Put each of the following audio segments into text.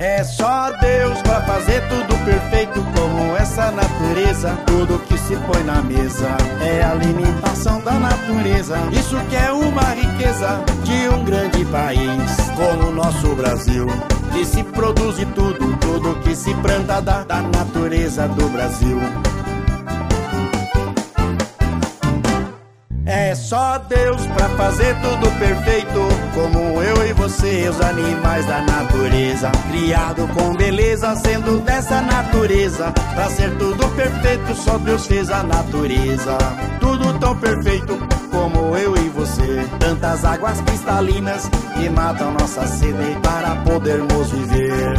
É só Deus pra fazer tudo perfeito como essa natureza. Tudo que se põe na mesa é a alimentação da natureza. Isso que é uma riqueza de um grande país como o nosso Brasil, que se produz de tudo, tudo que se planta da natureza do Brasil. É só Deus pra fazer tudo perfeito, como eu e você, os animais da natureza, criado com beleza, sendo dessa natureza. Pra ser tudo perfeito, só Deus fez a natureza. Tudo tão perfeito como eu e você. Tantas águas cristalinas que matam nossa sede para podermos viver.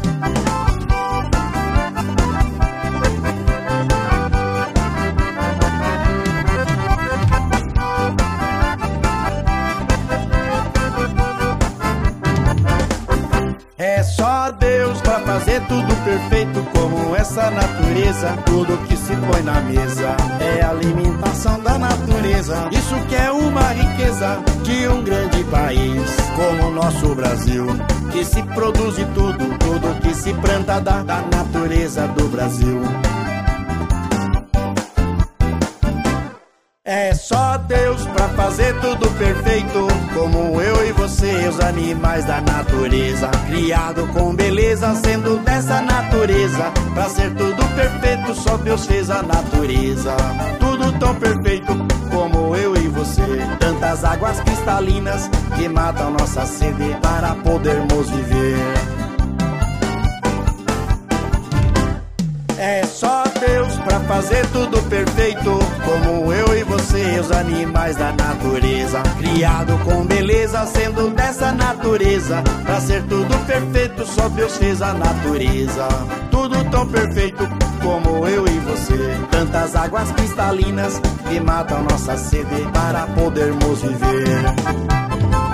É só Deus pra fazer tudo perfeito como essa natureza. Tudo que se põe na mesa é a alimentação da natureza. Isso que é uma riqueza de um grande país como o nosso Brasil, que se produz de tudo, tudo que se planta da natureza do Brasil. É só Deus pra fazer tudo perfeito, como eu e você, os animais da natureza, criado com beleza, sendo dessa natureza. Pra ser tudo perfeito, só Deus fez a natureza. Tudo tão perfeito como eu e você. Tantas águas cristalinas que matam nossa sede para podermos viver. É só Deus pra fazer tudo perfeito, como eu e você, os animais da natureza, criado com beleza, sendo dessa natureza. Pra ser tudo perfeito, só Deus fez a natureza. Tudo tão perfeito como eu e você. Tantas águas cristalinas que matam nossa sede para podermos viver.